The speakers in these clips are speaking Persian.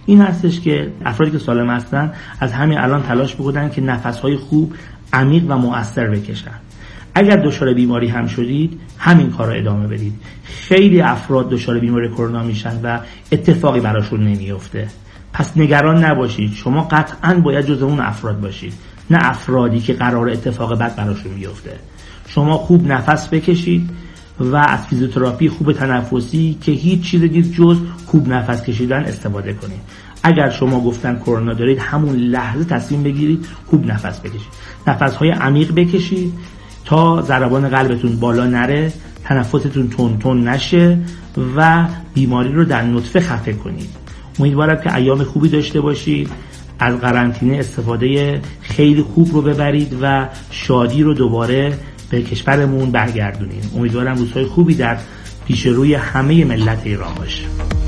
این هستش که افرادی که سالم هستن از همین الان تلاش بکنن که نفس‌های خوب، عمیق و مؤثر بکشن. اگر دچار بیماری هم شدید، همین کار رو ادامه بدید. خیلی افراد دچار بیماری کرونا میشن و اتفاقی براشون نمیفته. پس نگران نباشید، شما قطعاً باید جزو اون افراد باشید، نه افرادی که قرار اتفاق بد براشون بیفته. شما خوب نفس بکشید و از فیزیوتراپی خوب تنفسی که هیچ چیز دیگه جز خوب نفس کشیدن استفاده کنید. اگر شما گفتن کرونا دارید، همون لحظه تصمیم بگیرید خوب نفس بکشید. نفس‌های عمیق بکشید تا ضربان قلبتون بالا نره، تنفستون تون تون نشه و بیماری رو در نطفه خفه کنید. امیدوارم که ایام خوبی داشته باشید، از قرنطینه استفاده خیلی خوب رو ببرید و شادی رو دوباره به کشورمون برگردونیم. امیدوارم روزهای خوبی در پیش روی همه ملت ایران باشه.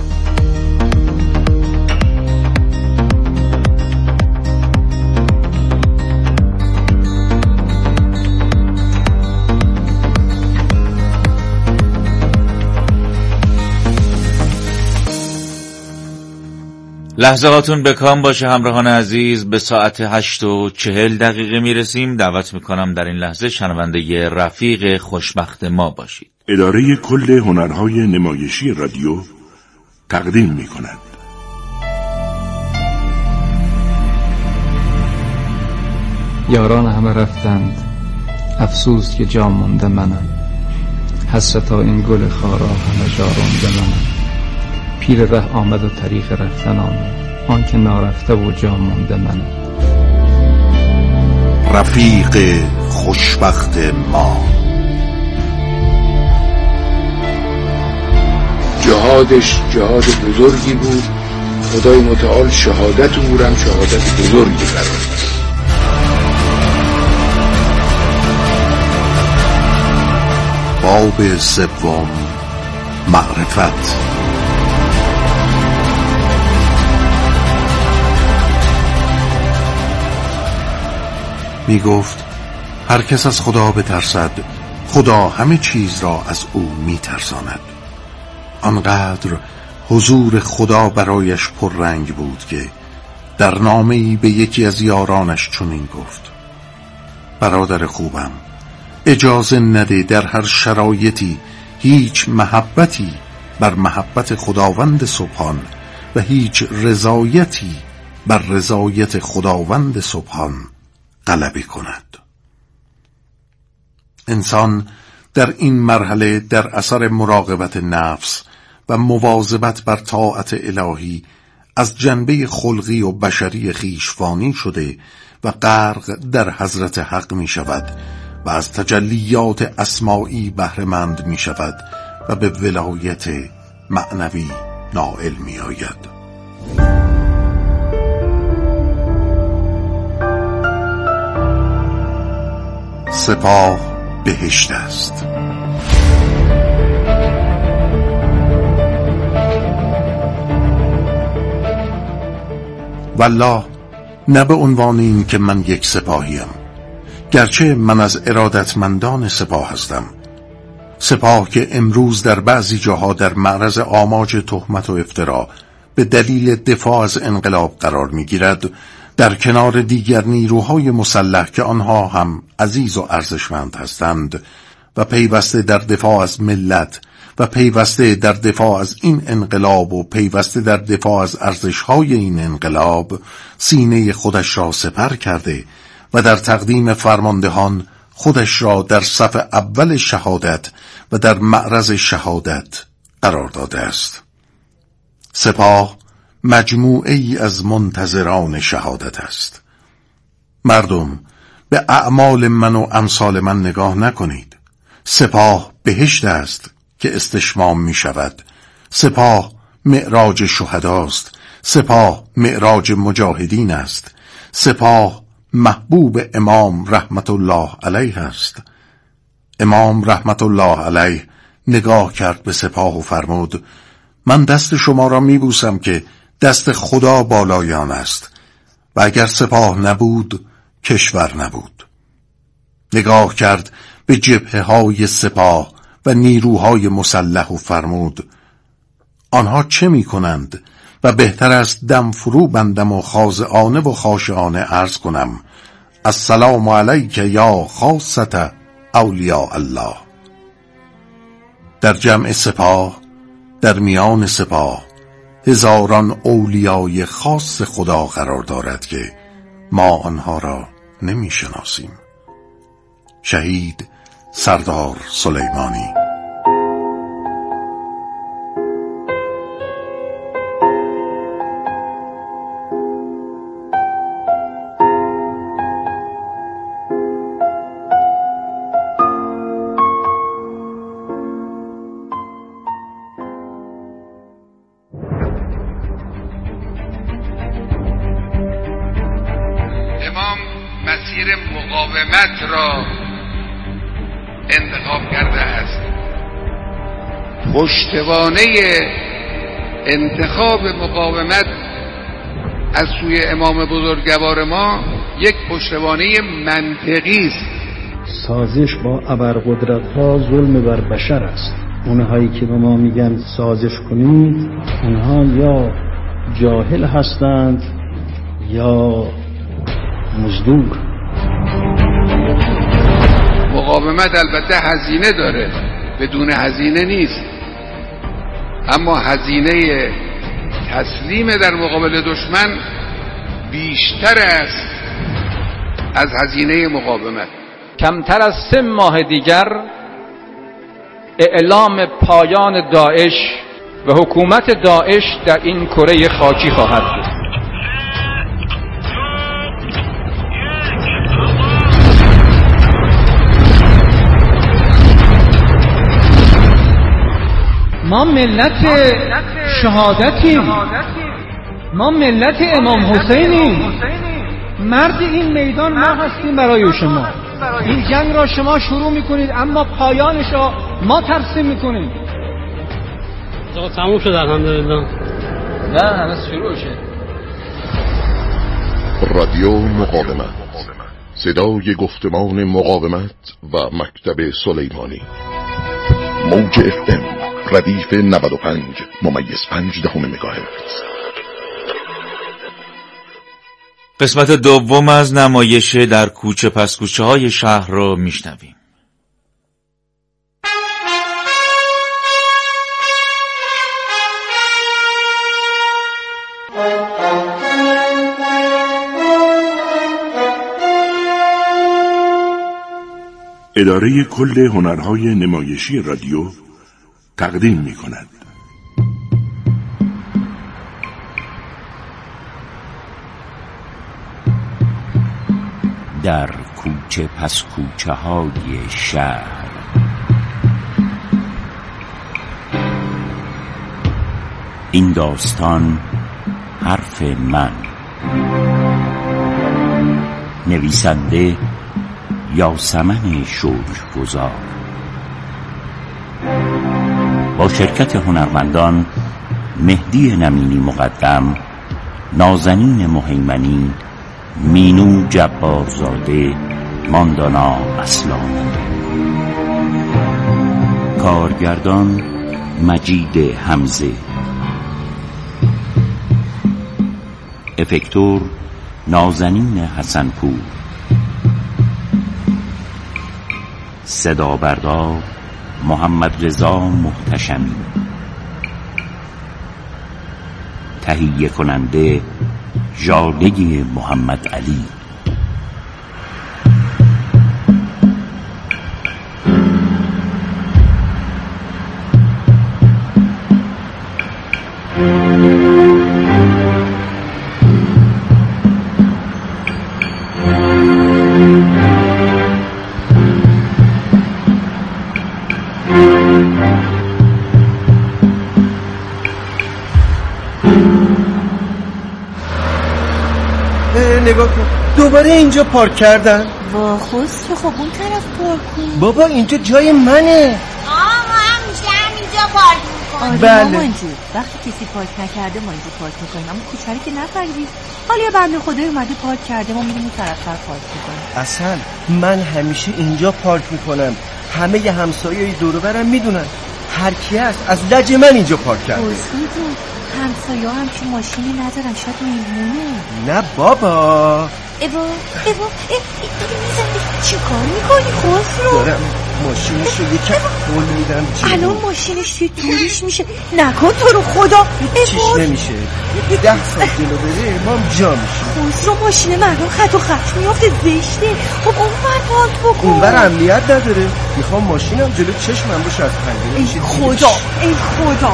لحظاتون به کام باشه همراهان عزیز. به ساعت 8:40 میرسیم. دعوت میکنم در این لحظه شنونده رفیق خوشبخت ما باشید. اداره کل هنرهای نمایشی رادیو تقدیم میکند. یاران همه رفتند، افسوس که جا مونده منم. حسرتا این گل خارا همه جا رونده منم. پیر ره آمد و طریق رفتن آمد، آن که نارفته و جا مانده من. رفیق خوشبخت ما. جهادش جهاد بزرگی بود، خدای متعال شهادت اورم شهادت بزرگی قرار داد. باب سوم، معرفت. می گفت هر کس از خدا بترسد، خدا همه چیز را از او می ترساند. آنقدر حضور خدا برایش پررنگ بود که در نامه‌ای به یکی از یارانش چنین گفت: برادر خوبم، اجازه نده در هر شرایطی هیچ محبتی بر محبت خداوند سبحان و هیچ رضایتی بر رضایت خداوند سبحان غلبه کند. انسان در این مرحله در اثر مراقبت نفس و مواظبت بر طاعت الهی از جنبه خلقی و بشری خویش فانی شده و غرق در حضرت حق می شود و از تجلیات اسمائی بهره مند می شود و به ولایت معنوی نائل می آید. سپاه بهشت است. والله نه به عنوان این که من یک سپاهیم، گرچه من از ارادتمندان سپاه هستم، سپاه که امروز در بعضی جاها در معرض آماج تهمت و افترا به دلیل دفاع از انقلاب قرار می‌گیرد، در کنار دیگر نیروهای مسلح که آنها هم عزیز و ارزشمند هستند و پیوسته در دفاع از ملت و پیوسته در دفاع از این انقلاب و پیوسته در دفاع از ارزش‌های این انقلاب سینه خودش را سپر کرده و در تقدیم فرماندهان خودش را در صف اول شهادت و در معرض شهادت قرار داده است. سپاه مجموعه ای از منتظران شهادت است. مردم به اعمال من و امثال من نگاه نکنید. سپاه بهشت است که استشمام می شود. سپاه معراج شهداست. سپاه معراج مجاهدین است. سپاه محبوب امام رحمت الله علیه است. امام رحمت الله علیه نگاه کرد به سپاه و فرمود: من دست شما را می بوسم که دست خدا بالایان است و اگر سپاه نبود کشور نبود. نگاه کرد به جبهه‌های سپاه و نیروهای مسلح و فرمود: آنها چه می کنند و بهتر است دم فرو بندم و خاضعانه و خاشعانه عرض کنم السلام علیک یا خاصة اولیاء الله. در جمع سپاه، در میان سپاه، هزاران اولیای خاص خدا قرار دارد که ما آنها را نمی شناسیم. شهید سردار سلیمانی. امام مسیر مقاومت را انتخاب کرده است. پشتوانه انتخاب مقاومت از سوی امام بزرگوار ما یک پشتوانه منطقی است. سازش با ابرقدرت‌ها ظلم بر بشر است. اونهایی که به ما میگن سازش کنید، اونها یا جاهل هستند یا مزدور. مقاومت البته هزینه داره، بدون هزینه نیست، اما هزینه تسلیم در مقابل دشمن بیشتر است از هزینه مقاومت. کمتر از 3 ماه دیگر اعلام پایان داعش و حکومت داعش در این کره خاکی خواهد بود. ما ملت شهادتیم، ما ملت امام حسینیم. مرد این میدان ما هستیم برای شما. این جنگ را شما شروع میکنید اما پایانش را ما ترسیم میکنیم. تموم شد الحمدلله. نه هنوز شروع شد. رادیو مقاومت، صدای گفتمان مقاومت و مکتب سلیمانی. موج FM ردیف 95.5 مگاهرتز. قسمت دوم از نمایش در کوچه پس کوچه های شهر را میشنویم. اداره کل هنرهای نمایشی رادیو تقدیم می کند. در کوچه پس کوچه های شهر. این داستان حرف من. نویسنده یاسمن شکرگزار، با شرکت هنرمندان مهدی نمینی مقدم، نازنین مهیمنی، مینو جبارزاده، ماندانا اصلانی. کارگردان مجید حمزه. افکتور نازنین حسنپور. صدا بردار محمد رضا محتشمی. تهیه کننده ژاله محمد علی. نگاه کن، دوباره اینجا پارک کردن. وا خسرو، خب اون طرف پارک کن. بابا اینجا جای منه. آقا اینجا پارک میکنم. بله مامان جون، وقتی کسی پارک نکرده ما اینجا پارک میکنیم، اما کوچری که نفهمیدید. حالا یه بنده خدای اومده پارک کرده، ما میریم اون طرف‌تر پارک میکنیم. اصلا من همیشه اینجا پارک میکنم، همه همسایه‌ای دور و برم میدونن. هر کی هست از لج من اینجا پارک کرده. خسرو، همسایه‌ها هم که ماشینی ندارن، شاید میمونه. نه بابا. ایوا داری میزنی چی کار میکنی خسرو؟ دارم ماشینشو یکم خول میدم جلو. الان ماشینش توی توریش میشه، نکن تو رو خدا. چیش نمیشه، 10 ساعت جلو بره ما هم جا میشیم. خسرو ماشین مردم خط و خط میافته، زشته. خب اونور پارک بکن. اونور امنیت نداره، میخوام ماشینم جلو چشمم باشه از پنجره. ای خدا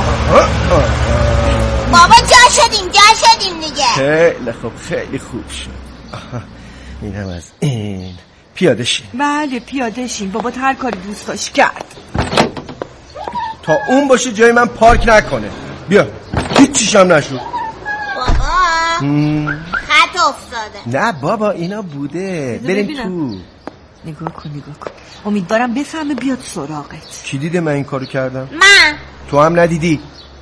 بابا جا شدیم دیگه. خیلی خوب شد. اینم از این. پیاده شین. بله پیاده شین. بابا هر کاری دوست داشت کرد. تا اون باشه جای من پارک نکنه. بیا هیچ چیشم نشد. بابا خط افتاده. نه بابا اینا بوده. بریم تو. نگاه کن امیدوارم بفهمه بیاد سراغت. کی دیده من این کارو کردم؟ من. تو هم ندیدی؟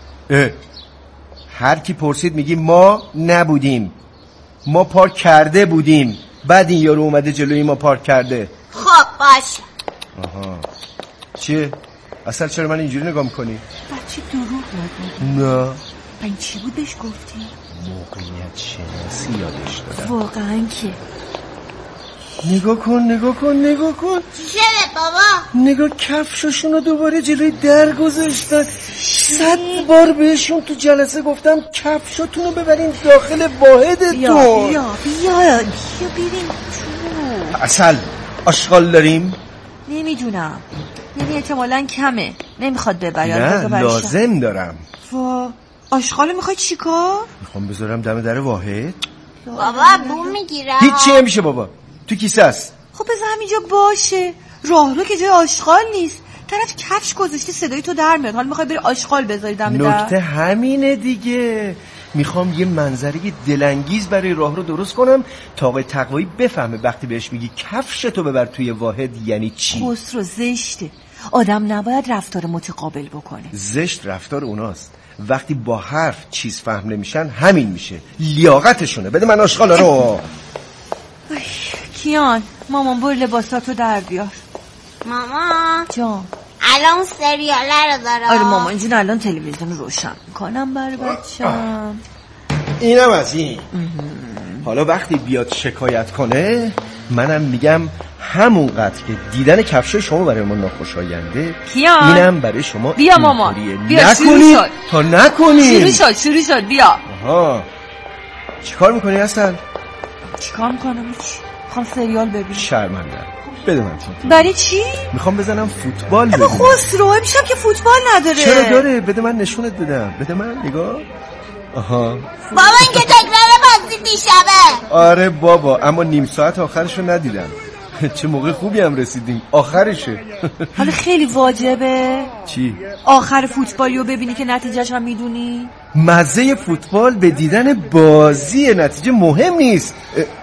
هر کی پرسید میگی ما نبودیم، ما پارک کرده بودیم، بعد این یارو اومده جلوی ما پارک کرده. خب باشه. آها چیه؟ اصلا چرا من اینجوری نگاه میکنی؟ بچه دروغ نگو. نه این چی بود بهش گفتی؟ موقعیت شناسی یادش دادم. واقعا که نگاه کن. چی شده بابا؟ نگاه کفششونو دوباره جلوی در گذاشتن. 100 بار بهشون تو جلسه گفتم کفشاتونو ببرین داخل واحدتون. بیا بریم تو. اصل آشغال داریم؟ نمیدونم، احتمالاً کمه، نمیخواد ببری. نه لازم دارم. آشغالو میخوای چیکار؟ میخوام بذارم دم در واحد. بابا بوم میگیرم. هیچی نمیشه بابا، تو کیسه است. خب بذار همینجا باشه. راهرو که جای آشغال نیست، طرف کفش گذاشته صدای تو در میاد، حالا میخوای بری آشغال بذاری دم در؟ نکته همینه دیگه. میخوام یه منظره دلانگیز برای راهرو درست کنم تا آقای تقوایی بفهمه وقتی بهش میگی کفشتو ببر توی واحد یعنی چی. خسرو زشته، آدم نباید رفتار متقابل بکنه. زشت رفتار اوناست، وقتی با حرف چیز فهم نمیشن همین میشه، لیاقتشونه. بده من آشغالا رو. کیان مامان برو لباساتو در بیار. مامان جان الان سریاله رو داره. آره مامان جون الان تلویزیون رو روشن میکنم برای بچم. اینم از این. حالا وقتی بیاد شکایت کنه منم میگم همونقدر که دیدن کفش شما برای ما ناخوشاینده اینم برای شما. بیا مامان بیا، نکنی تا نکنی. شروع شد بیا. آها چیکار میکنی اصلا؟ چیکار میکنم؟ میخوام سریال ببینم. شرمندم، بده من تو. برای چی؟ میخوام بزنم فوتبال ببینم. خسرو امشب که فوتبال نداره. چرا داره؟ بده من نشونت بدم. بده من نگاه. آها بابا این که تکرار بازی دیشبه. آره بابا، اما نیم ساعت آخرشو ندیدم. چه موقع خوبی هم رسیدیم، آخرشه. حالا خیلی واجبه. چی؟ آخر فوتبالیو ببینی که نتیجهش هم میدونی. مزه فوتبال به دیدن بازی، نتیجه مهم نیست.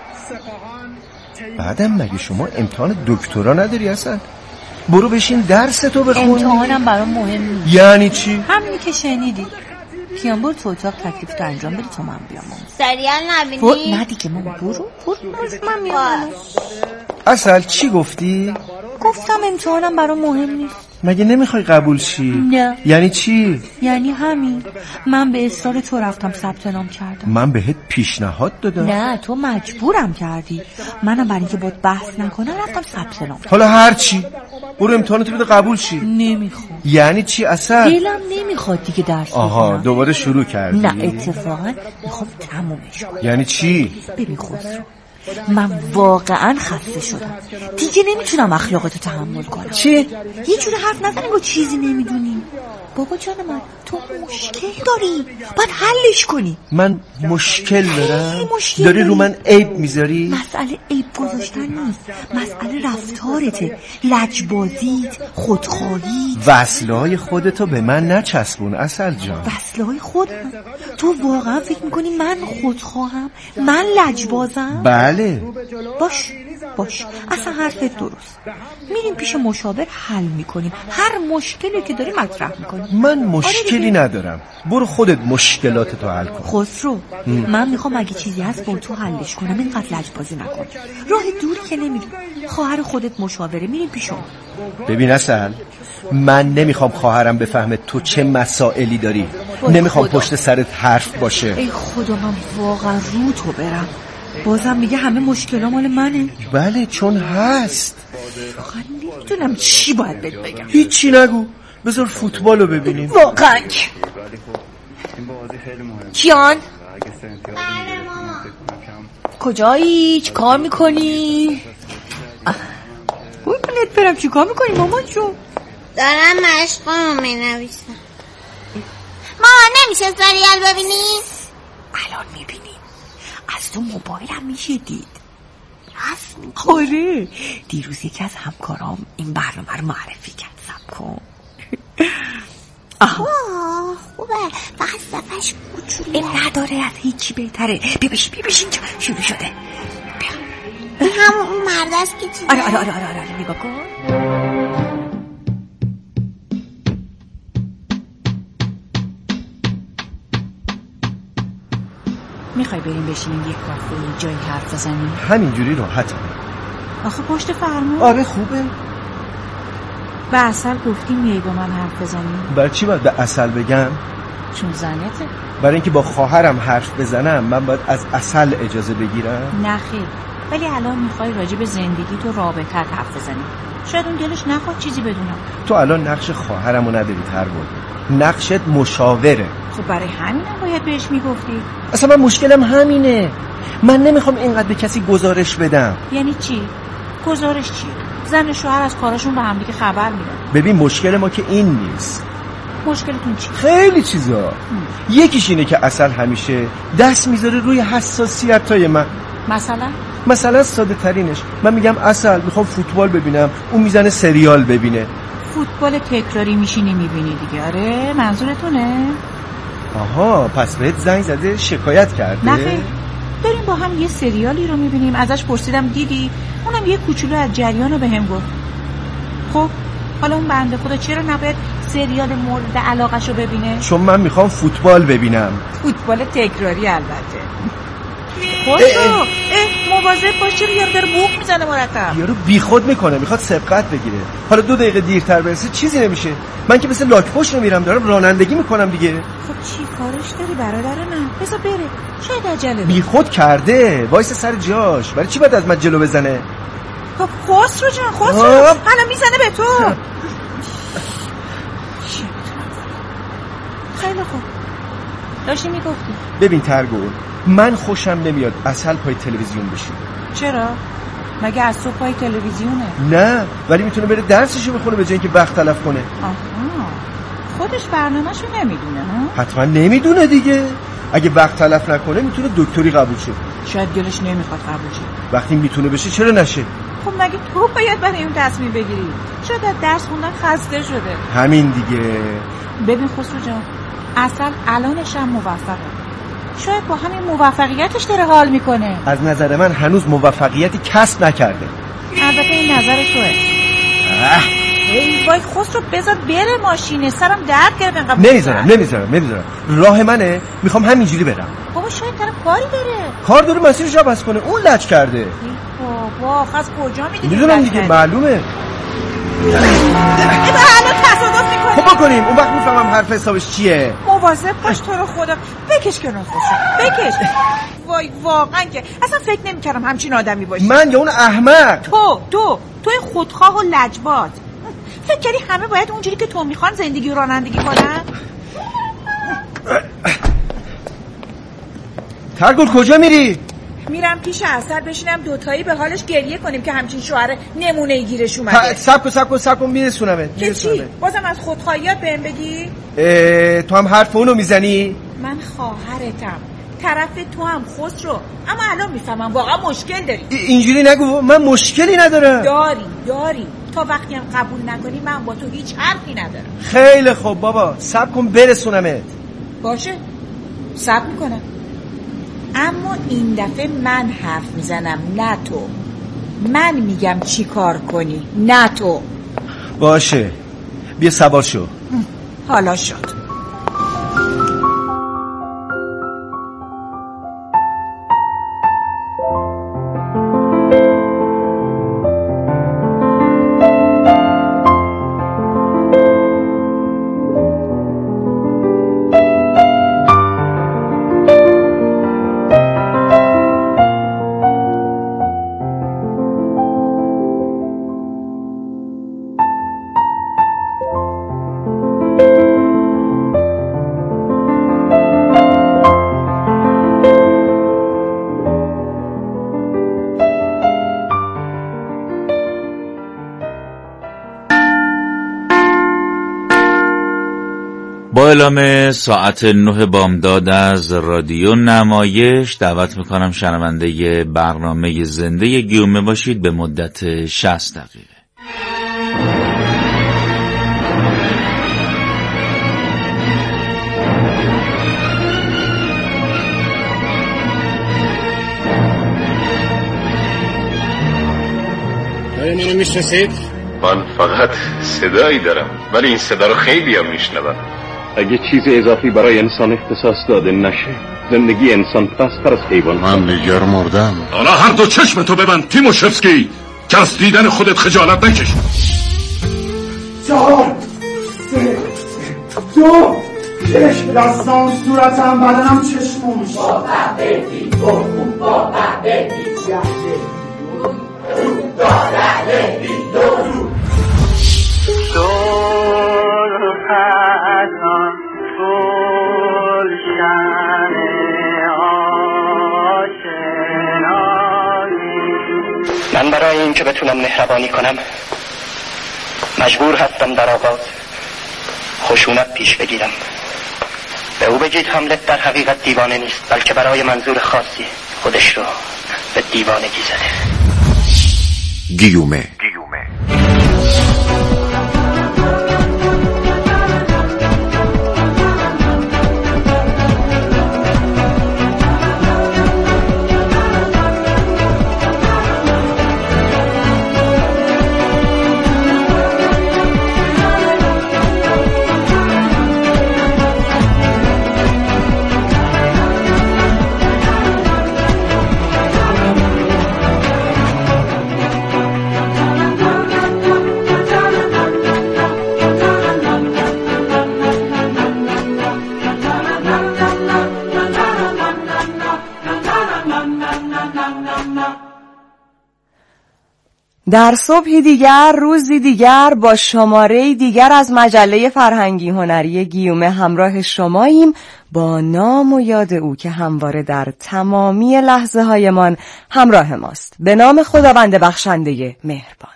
بعدم مگه شما امتحان دکترا نداری اصلا؟ برو بشین درستو بخون. امتحانم برام مهم نیست. یعنی چی؟ همینی که شنیدی. کیان برو تو اتاق تکلیف تو انجام بده تو من بیام. سریال نبینی؟ نه دیگه ماما برو من میام. اصل چی گفتی؟ گفتم امتحانم برام مهم نیست. مگه نمیخوای قبول شی؟ نه. یعنی چی؟ یعنی همین، من به اصرار تو رفتم ثبت نام کردم. من بهت پیشنهاد دادم. نه تو مجبورم کردی. منم برای اینکه باهات بحث نکنم رفتم ثبت نام. حالا هر چی، برو امتحانتو بده قبول شی. نمیخوام. یعنی چی اصلا؟ دلم نمیخواد دیگه درس بخونم. آها دوباره شروع کردی؟ نه اتفاقا میخوام تمومش کنم. یعنی چی؟ ببین خسرو، من واقعا خسته شدم دیگه، نمیتونم اخلاقتو تحمل کنم. چی؟ یه جوری حرف نزنی با چیزی نمیدونی. بابا جان من تو مشکل داری، باید حلش کنی. من مشکل دارم؟ مشکل داری رو من عیب میذاری؟ مسئله عیب گذاشتن نیست، مسئله رفتارته، لجبازیت، خودخواهی. وصلهای خودتو به من نچسبون اصل جان. وصلهای خودم؟ تو واقعا فکر میکنی من خودخواهم؟ من لجبازم؟ بله. باش اصلا حرفت درست. میریم پیش مشاور حل میکنیم، هر مشکلی که داری مطرح میکنیم. من مشکلی ندارم، برو خودت مشکلاتتو حل کن. خسرو من میخوام اگه چیزی هست با تو حلش کنم، اینقدر لجبازی نکن. راه دوری که نمیدونم، خواهر خودت مشاوره، میریم پیش اون. ببین اصل من نمیخوام خواهرم بفهمه تو چه مسائلی داری. نمیخوام پشت سرت حرف باشه. ای خدا من واقعا رو تو برم. بازم میگه همه مشکلات مال منه. بله چون هست. واقعا نمیدونم چی باید بهت بگم. هیچی نگو، بذار فوتبالو ببینیم. واقعا کیان کجایی؟ چی کار میکنی؟ قربونت برم. چی کار میکنی مامان جون؟ دارم مشقامو مینویسم. مامان نمیشه سریال ببینیم؟ الان میبینیم. از تو موبایلم میشه دید. راست میگی؟ آره دیروز یکی از همکارام این برنامه رو معرفی کرد. سب کن. خوبه فقط صفحش کوچولوه. این نداره از هیچی بهتره. بیا بشین اینجا شروع شده. بیا. این همون اون مرد است که چیزه. آره نگاه کن. میخوای بریم بشینیم یک کافه جایی حرف بزنیم؟ همینجوری راحتم. آخه پشت فرمون. آره خوبه. به عسل گفتیم میای با من حرف بزنیم. برای چی باید به عسل بگم؟ چون زنته. برای اینکه با خواهرم حرف بزنم من باید از عسل اجازه بگیرم؟ نه خیر، ولی الان میخوای راجع به زندگی تو رابطت حرف بزنیم. شاید اون دلش نخواد چیزی بدونم. تو الان نقش خواهرمو نداری تربون. نقشت مشاوره. خب برای همینم باید بهش میگفتی. اصلا من مشکلم همینه. من نمیخوام اینقدر به کسی گزارش بدم. یعنی چی؟ گزارش چیه؟ زن شوهر از کاراشون به هم دیگه خبر میدن. ببین مشکل ما که این نیست. مشکلتون چی؟ خیلی چیزا. یکیش اینه که عسل همیشه دست میذاره روی حساسیتای من. مثلا ساده ترینش من میگم عسل میخوام فوتبال ببینم، اون میزنه سریال ببینه. فوتبال تکراری میشینی میبینی دیگه. آره منظورتونه؟ آها پس بهت زنگ زده شکایت کرده؟ نه خیر، داریم با هم یه سریالی رو میبینیم. ازش پرسیدم دیدی؟ اونم یه کوچولو از جریان رو به هم گفت. خب حالا اون بنده خدا چرا نباید سریال مورد علاقش رو ببینه؟ چون من میخوام فوتبال ببینم. فوتبال تکراری البته. خوشو مواظب باش، چرا یارو داره بوق میزنه مرتب. یارو بیخود میکنه، میخواد سبقت بگیره. حالا 2 دقیقه دیرتر برسه چیزی نمیشه. من که مثل لاک پشت میرم دارم رانندگی میکنم دیگه. خب چی کارش داری برادر من؟ بذار بره، شاید عجله. بیخود کرده، وایس سر جاش. برای چی باید از من جلو بزنه؟ خب خسرو جان، خسرو حالا میزنه به تو. خیلی خوب داشتی میگفتی. ببین ترگل، من خوشم نمیاد عسل پای تلویزیون بشه. چرا؟ مگه از تو پای تلویزیونه؟ نه، ولی میتونه بره درسشو بخونه به جای اینکه وقت تلف کنه. آها، خودش برنامه‌شو نمیدونه ها؟ حتما نمیدونه دیگه. اگه وقت تلف نکنه میتونه دکتری قبول شه. شاید دلش نمیخواد قبول شه. وقتی میتونه بشه چرا نشه؟ خب مگه تو باید برای اون تصمیم بگیری؟ شاید از درس خوندن خسته شده. همین دیگه. ببین خسرو جان، عسل الانش هم موفقه. شاید با همین موفقیتش داره حال میکنه. از نظر من هنوز موفقیتی کسب نکرده. البته این نظر توه. ای وای خسرو بذار بره ماشینه، سرم درد گرفت انقدر. نمیذارم. راه منه، میخوام همینجوری برم. بابا شاید طرف کاری داره. کار داره مسیرش رو عوض کنه. اون لج کرده. ای بابا از کجا میدونی؟ میدونم دیگه، معلومه. ای با الان تصادف میکنه. خب بکنیم، اون وقت میفهمم حرف حسابش چیه. مواظب باش تو رو خدا. بکش کنار خسرو، بکش. وای واقعا که اصلا فکر نمی‌کردم همچین آدمی باشی. من یا اون احمق؟ تو خودخواه و لجباز. فکر کردی همه باید اونجوری که تو میخوان زندگی و رانندگی کنن؟ ترگل کجا میری؟ میرم پیش عسل بشینم دوتایی به حالش گریه کنیم که همچین شوهر نمونه گیرش اومده. سب کن میرسونمت. که چی؟ بازم از خودخواهیات بهم بگی؟ تو هم حرف اونو میزنی؟ من خواهرتم، طرف تو هم خسرو، اما الان میفهمم واقعا مشکل داری. اینجوری نگو، من مشکلی ندارم. داری تا وقتی هم قبول نکنی من با تو هیچ حرفی ندارم. خیلی خوب بابا، صبر کن برسونمت. باشه صبر میکنم، اما این دفعه من حرف میزنم نه تو. من میگم چی کار کنی نه تو. باشه بیا سوار شو. حالا شد. اعلام ساعت 9 بامداد از رادیو نمایش دعوت میکنم شنونده برنامه زنده گیومه باشید به مدت 60 دقیقه. منو میشناسید؟ من فقط صدایی دارم ولی این صدا رو خیلی هم میشنوم. اگه چیز اضافی برای انسان اختصاص داده نشه زندگی انسان پست‌تر از حیوان. من نگر مردم. حالا هر دو چشمتو ببند تیموشفسکی که از دیدن خودت خجالت نکش. 4 3 2 1 دستان صورتم بدنم چشمم با قهوه‌ای با قهوه‌ای من برای اینکه بتونم مهربانی کنم مجبور هستم در آغاز خشونت پیش بگیرم. به او بگید هملت در حقیقت دیوانه نیست بلکه برای منظور خاصی خودش رو به دیوانگی زده. گیومه در صبحی دیگر روزی دیگر با شماره دیگر از مجله فرهنگی هنری گیومه همراه شماییم با نام و یاد او که همواره در تمامی لحظه هایمان همراه ماست. به نام خداوند بخشنده مهربان.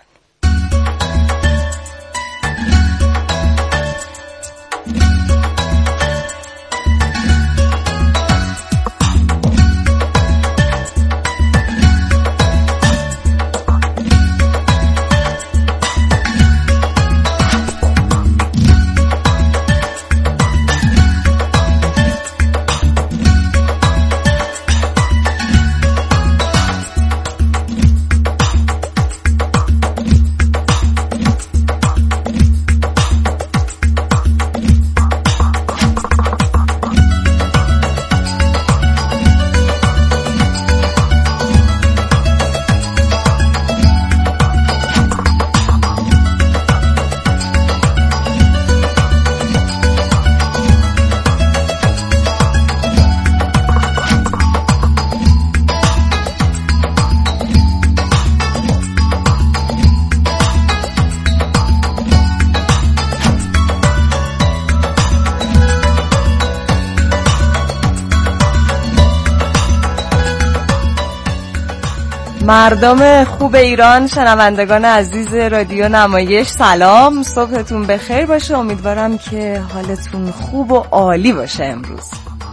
مردم خوب ایران، شنوندگان عزیز رادیو نمایش، سلام، صبحتون بخیر باشه. امیدوارم که حالتون خوب و عالی باشه امروز.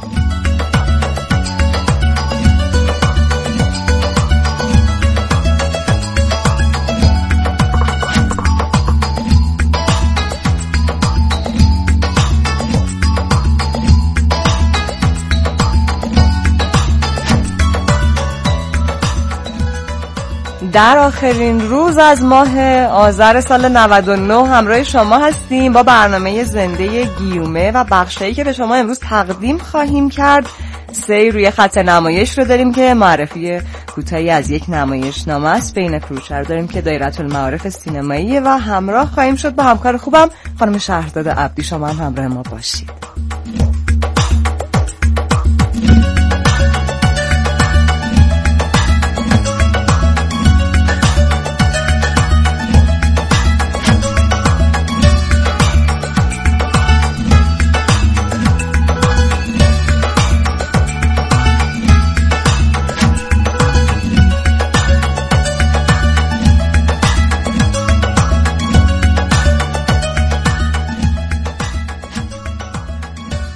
در آخرین روز از ماه آذر سال 99 همراه شما هستیم با برنامه زنده گیومه و بخشایی که به شما امروز تقدیم خواهیم کرد. سیر روی خط نمایش رو داریم که معرفی کوتاهی از یک نمایشنامه است. بین فروش رو داریم که دایره المعارف سینمایی و همراه خواهیم شد با همکار خوبم خانم شهرداد عبدی. شما هم همراه ما باشید.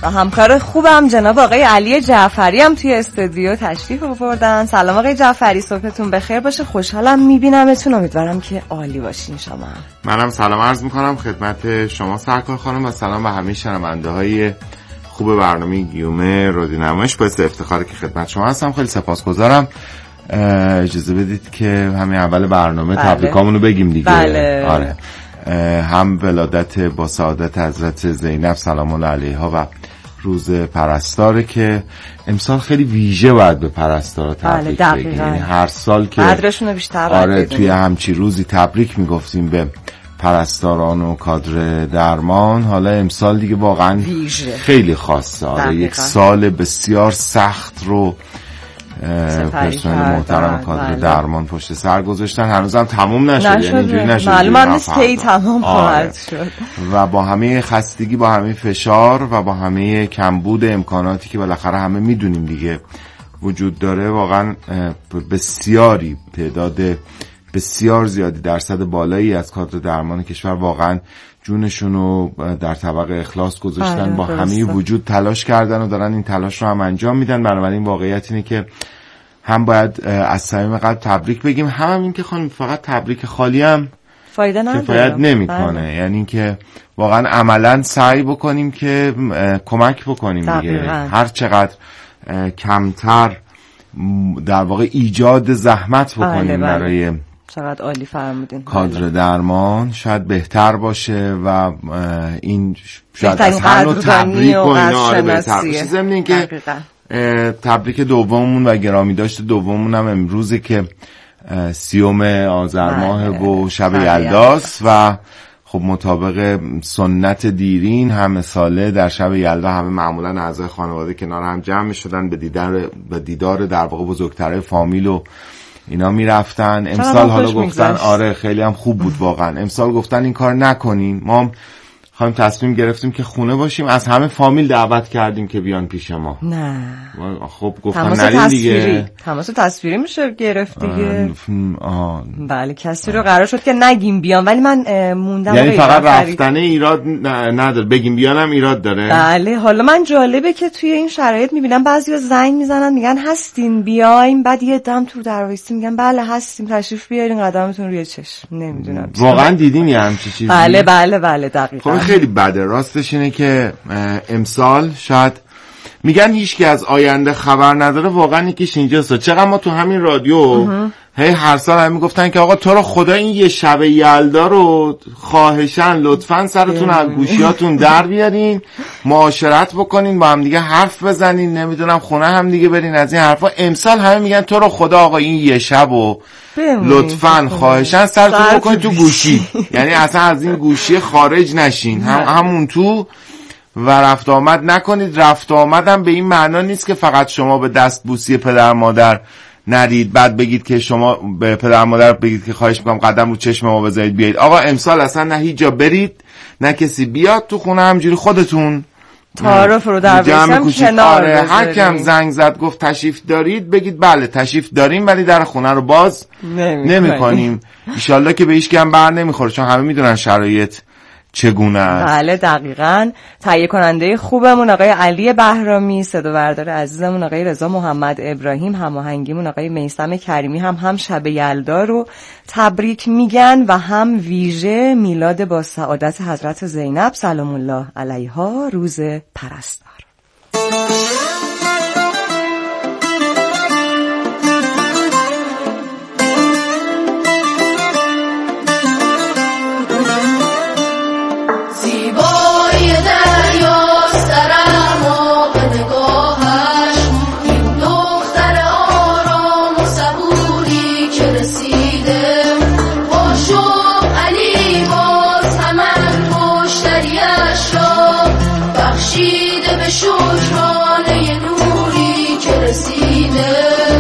و همکار خوبم جناب آقای علی جعفری هم توی استودیو تشریف آوردن. سلام آقای جعفری، صبحتون بخیر باشه. خوشحالم میبینمتون، امیدوارم که عالی باشین شما. منم سلام عرض میکنم خدمت شما سرکار خانم و سلام به همه شنونده های خوب برنامه گیومه رادیو نمایش. باعث افتخاره که خدمت شما هستم. خیلی سپاسگزارم. اجازه بدید که همین اول برنامه تبریکامونو بگیم دیگه. بله. آره. هم ولادت با سعادت حضرت زینب سلام الله علیها و روز پرستاره که امسال خیلی ویژه باید به پرستارا تبریک بگیم. یعنی هر سال که قدرشون بیشتر آره توی همچی روزی تبریک میگفتیم به پرستاران و کادر درمان، حالا امسال دیگه واقعا خیلی خاصه. آره یک سال بسیار سخت رو پرسنل محترم کادر درمان پشت سر گذاشتن. هنوزم تموم نشد، یعنی اینجوری نشد معلوم نیست کی تمام خواهد شد و با همه خستگی، با همه فشار و با همه کمبود امکاناتی که بالاخره همه میدونیم دیگه وجود داره، واقعا بسیاری تعداد بسیار زیادی درصد بالایی از کادر درمان کشور واقعا جونشونو در طبق اخلاص گذاشتن، با همه وجود تلاش کردن و دارن این تلاش رو هم انجام میدن. بنابراین واقعیت اینه که هم باید از صمیم قلب تبریک بگیم، هم این که خانم فقط تبریک خالی هم فایده نداره، کفایت نمیکنه. یعنی این که واقعا عملا سعی بکنیم که کمک بکنیم دیگه، هر چقدر کمتر در واقع ایجاد زحمت بکنیم برای چقدر عالی فرمودین کادر درمان شاید بهتر باشه و این شاید از هر نوع تبریک و اینا آره بهتر باشه. ضمن این که تبریک دوممون و گرامی داشت دوممون هم امروزه که 30 آذر ماه و شب یلداست و خب مطابق سنت دیرین همه ساله در شب یلدا همه معمولا اعضای خانواده کنار هم جمع می‌شدن به دیدار در واقع بزرگترای فامیل و اینا میرفتن. امسال حالا گفتن آره خیلی هم خوب بود واقعا. امسال گفتن این کار نکنین. ما خواهیم تصمیم گرفتیم که خونه باشیم، از همه فامیل دعوت کردیم که بیان پیش ما. نه خب گفتن نرین دیگه. تماس تصویری میشه گرفت دیگه. بله کسی رو قرار شد که نگیم بیان، ولی من موندم. یعنی فقط رفتنه ایراد نداره، بگیم بیانم ایراد داره. بله حالا من جالبه که توی این شرایط میبینم بعضیا زنگ میزنن میگن هستین بیایم، بعد یه دم تو در وایسی میگن بله هستیم تشریف بیارین قدمتون روی چشم. نمیدونم واقعا دیدین یه همچین چیزی؟ بله دقیقاً. خیلی بده. راستش اینه که امسال شاید میگن هیچ کی از آینده خبر نداره، واقعا یکیش اینجاست. چقدر ما تو همین رادیو هر سال هم میگفتن که آقا تو رو خدا این یه شب یلدا رو خواهشن لطفاً سرتون از گوشیاتون در بیارین، معاشرت بکنین، با هم دیگه حرف بزنین، نمیدونم خونه هم دیگه برین، از این حرفا. امسال همه میگن تو رو خدا آقا این یه شبو لطفاً خواهشن سرتون بکنین تو گوشی، یعنی اصلا از این گوشی خارج نشین، همون تو و رفت آمد نکنید. رفت آمدم به این معنا نیست که فقط شما به دست بوسی پدر مادر نرید بعد بگید که شما به پدر مادر بگید که خواهش میکنم قدم رو چشم ما بذارید بیایید. آقا امسال اصلا نه هیچ جا برید نه کسی بیاد تو خونه، همجوری خودتون تعارف رو در بشم کنار. آره هر کم زنگ زد گفت تشریف دارید بگید بله تشریف داریم، ولی در خونه رو باز نمی‌کنیم. ان شاءالله که به هیچ کم بر نمیخوره، چون همه میدونن شرایط چگونه است. بله دقیقاً. تهیه کننده خوبمون آقای علی بهرامی، صدا بردار عزیزمون آقای رضا محمد ابراهیم، هماهنگیمون آقای میثم کریمی هم شب یلدا رو تبریک میگن و هم ویژه میلاد با سعادت حضرت زینب سلام الله علیها روز پرستار.